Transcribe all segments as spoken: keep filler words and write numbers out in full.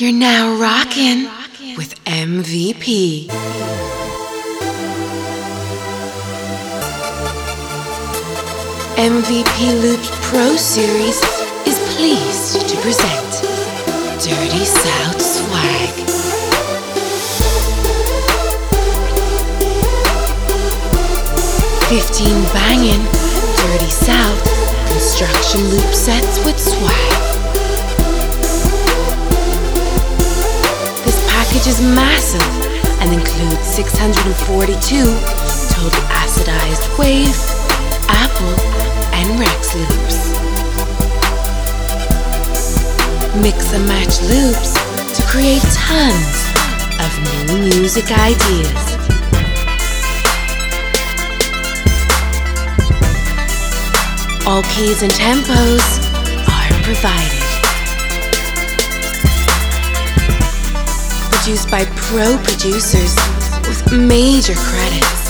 You're now rockin' with M V P. M V P Loops Pro Series is pleased to present Dirty South Swag. Fifteen bangin', Dirty South construction loop sets with swag. This package is massive and includes six hundred forty-two total acidized wave, Apple, and Rex loops. Mix and match loops to create tons of new music ideas. All keys and tempos are provided. Produced by pro producers with major credits.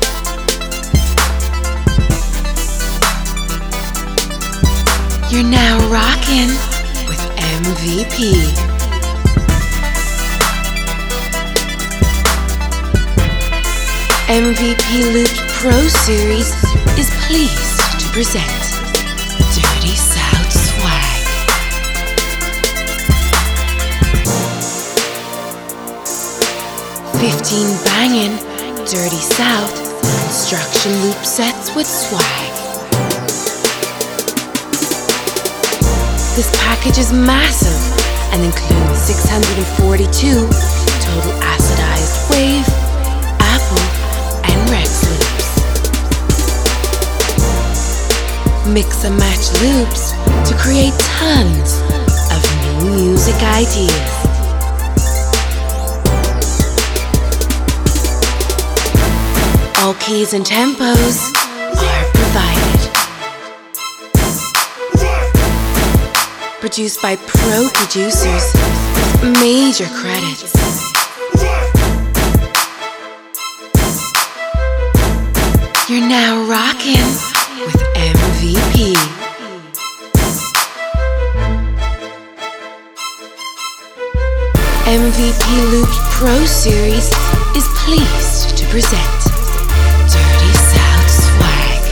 You're now rockin' with M V P. M V P Loops Pro Series is pleased to present Dirty South Swag. Fifteen bangin', Dirty South construction loop sets with swag. This package is massive and includes six hundred forty-two total acidized wave, Apple, and Rex loops. Mix and match loops to create tons of new music ideas. All keys and tempos are provided. Produced by pro producers with major credits. You're now rockin' with M V P. M V P Loops Pro Series is pleased to present Dirty South Swag.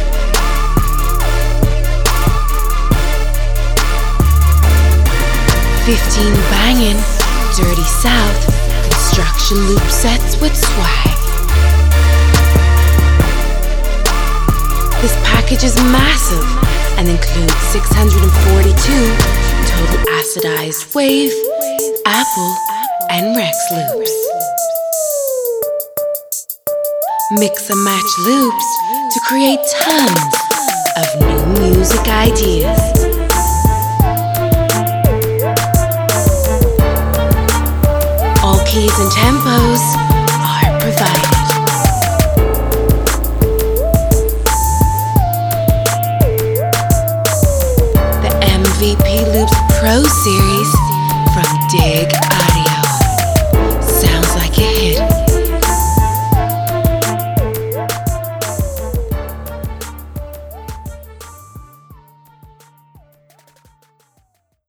Fifteen bangin', Dirty South construction loop sets with swag. This package is massive and includes six hundred forty-two total acidized wave, Apple, and Rex loops. Mix and match loops to create tons of new music ideas.